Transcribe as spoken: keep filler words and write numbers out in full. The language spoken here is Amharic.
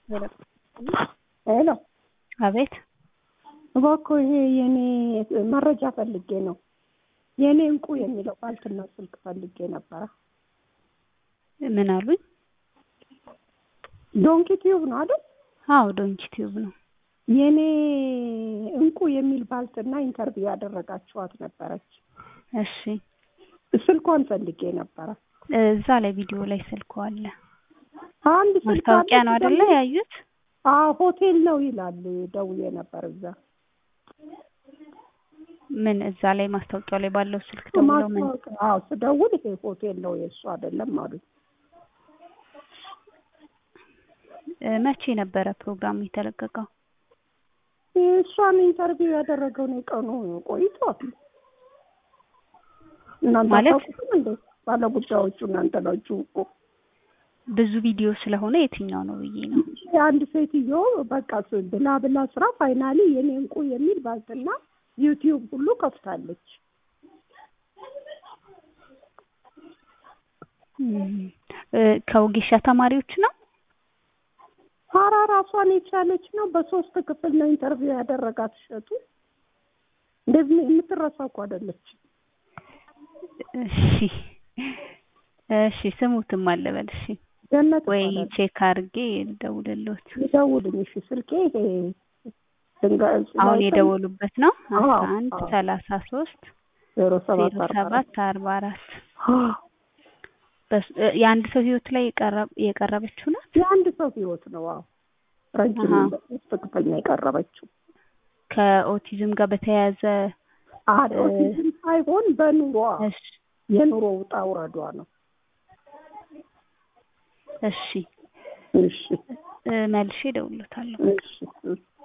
ሄሎ አቤት እባክዎ ይሄ የኔ መረጃ ፈልጌ ነው። የኔ እንቁ የሚለው ባልትና ስልክ ፈልጌ ነበር። ምን አሉኝ? ዶንኪ ቲዩብ ነው አይደል? አዎ ዶንኪ ቲዩብ ነው። የኔ እንቁ የሚል ባልትና ኢንተርቪው ያደረጋችኋት ነበረች። እሺ ስልኳን ፈልጌ ነበር። እዛ ላይ ቪዲዮ ላይ ስልኩ አለ። አንድ ስልክ ማስታወቂያ ነው አይደለ ያዩት? አዎ ሆቴል ነው ይላል። ደውዬ ነበር እዛ። ምን እዛ ላይ ማስታወቂያው ላይ ባለው ስልክ ደውለው ምን? አዎ ስደውል ይሄ ሆቴል ነው የእሱ አይደለም አሉ። መቼ ነበረ ፕሮግራም የተለቀቀው? እሷን ኢንተርቪው ያደረገው ነው ቀኑ ቆይቷል። እናንተ ማለት አታውቁም እንዴ? ባለጉዳዮቹ እናንተ ናችሁ እኮ። ብዙ ቪዲዮ ስለሆነ የትኛው ነው ብዬ ነው። አንድ ሴትዮ በቃ ብላ ብላ ስራ ፋይናሊ የኔ እንቁ የሚል ባልትና ዩቲዩብ ሁሉ ከፍታለች። ከውጌሻ ተማሪዎች ነው? ኧረ ራሷን የቻለች ነው። በሶስት ክፍል ነው ኢንተርቪው ያደረጋት እሸቱ። እንደዚህ የምትረሳ እኮ አይደለች። እሺ እሺ ስሙትም አለበል። እሺ ገነት ወይ ቼክ አድርጌ ልደውልልዎት። ይደውልኝ። እሺ ስልኬ ይሄ አሁን የደወሉበት ነው አስራ አንድ ሰላሳ ሶስት ዜሮ ሰባት አርባ አራት የአንድ ሰው ህይወት ላይ የቀረበችው ናት። የአንድ ሰው ህይወት ነው። አዎ ረጅም ትክክለኛ የቀረበችው ከኦቲዝም ጋር በተያያዘ ኦቲዝም ሳይሆን በኑሮ የኑሮ ውጣ ውረዷ ነው። እሺ እሺ መልሼ እደውልልዎታለሁ። እሺ